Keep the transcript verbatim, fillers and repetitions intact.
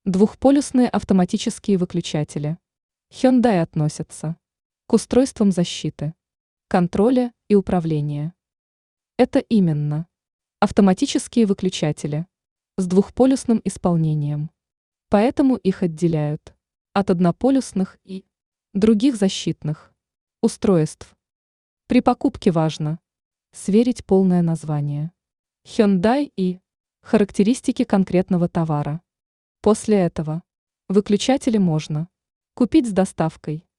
Двухполюсные автоматические выключатели. Hyundai относятся к устройствам защиты, контроля и управления. Это именно автоматические выключатели с двухполюсным исполнением. Поэтому их отделяют от однополюсных и других защитных устройств. При покупке важно сверить полное название Hyundai и характеристики конкретного товара. После этого выключатели можно купить с доставкой.